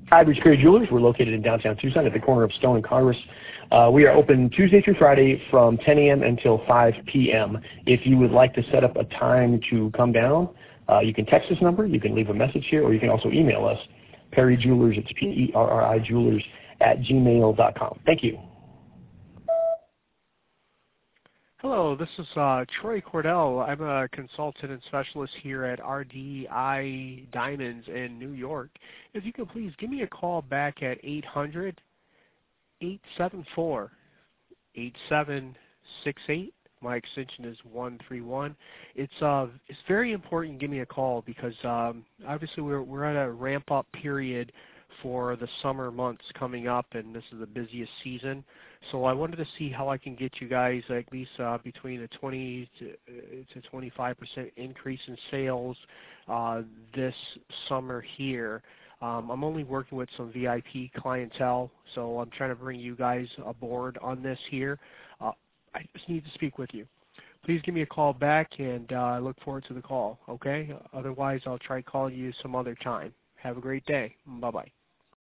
Hybrids Creative Jewelers. We're located in downtown Tucson at the corner of Stone and Congress. We are open Tuesday through Friday from 10 a.m. until 5 p.m. If you would like to set up a time to come down, you can text this number, you can leave a message here, or you can also email us, Perry Jewelers, it's Perri Jewelers @gmail.com. Thank you. Hello, this is Troy Cordell. I'm a consultant and specialist here at RDI Diamonds in New York. If you could please give me a call back at 800-874-8768. My extension is 131. It's very important you give me a call because obviously we're at a ramp-up period for the summer months coming up, and this is the busiest season. So I wanted to see how I can get you guys at least between a 20 to 25% increase in sales this summer here. I'm only working with some VIP clientele, so I'm trying to bring you guys aboard on this here. I just need to speak with you. Please give me a call back, and I look forward to the call, okay? Otherwise, I'll try calling you some other time. Have a great day. Bye-bye.